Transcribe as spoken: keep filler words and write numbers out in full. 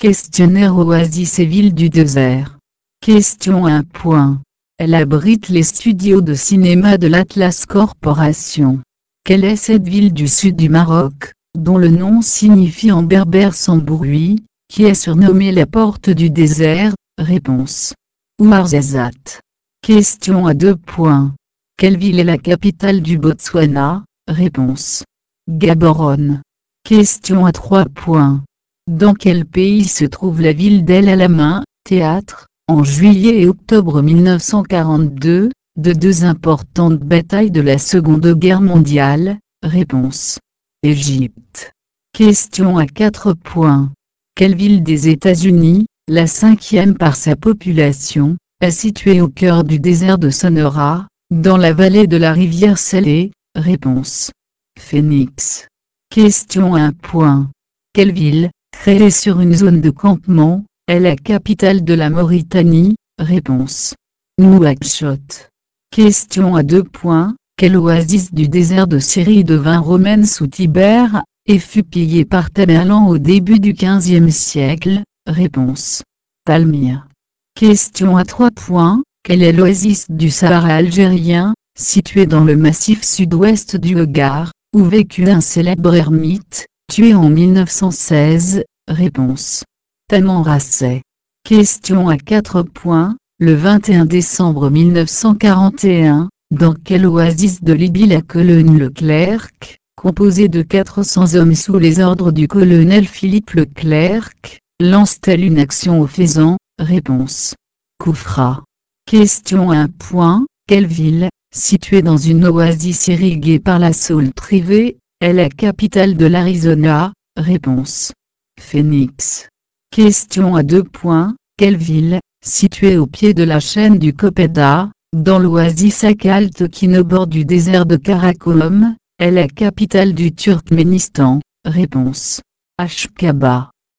Questionnaire oasis et ville du désert. Question un. Elle abrite les studios de cinéma de l'Atlas Corporation. Quelle est cette ville du sud du Maroc, dont le nom signifie en berbère sans bruit, qui est surnommée la porte du désert? Réponse. Ouarzazate. Question à deux points. Quelle ville est la capitale du Botswana? Réponse. Gaborone. Question à trois points. Dans quel pays se trouve la ville d'El Alamein, théâtre, en juillet et octobre mille neuf cent quarante-deux, de deux importantes batailles de la Seconde Guerre mondiale? Réponse. Égypte. Question à quatre points. Quelle ville des États-Unis, la cinquième par sa population, est située au cœur du désert de Sonora, dans la vallée de la rivière Salée? Réponse. Phoenix. Question un. Quelle ville, créée sur une zone de campement, est la capitale de la Mauritanie? Réponse. Nouakchott. Question à deux points. Quelle oasis du désert de Syrie devint romaine sous Tibère, et fut pillée par Tamerlan au début du quinzième siècle? Réponse. Palmyre. Question à trois points. Quelle est l'oasis du Sahara algérien, située dans le massif sud-ouest du Hogar, où vécut un célèbre ermite, tué en mille neuf cent seize? Réponse. Tamanrasset. Question à quatre points. Le vingt et un décembre mille neuf cent quarante et un, dans quelle oasis de Libye la colonne Leclerc, composée de quatre cents hommes sous les ordres du colonel Philippe Leclerc, lance-t-elle une action au faisan? Réponse. Koufra. Question un. Quelle ville, située dans une oasis irriguée par la Salt River, est la capitale de l'Arizona? Réponse. Phoenix. Question à deux points. Quelle ville, située au pied de la chaîne du Kopeda, dans l'oasis Akhaltokhin au bord du désert de Karakorum, est la capitale du Turkménistan? Réponse. Ashkaba.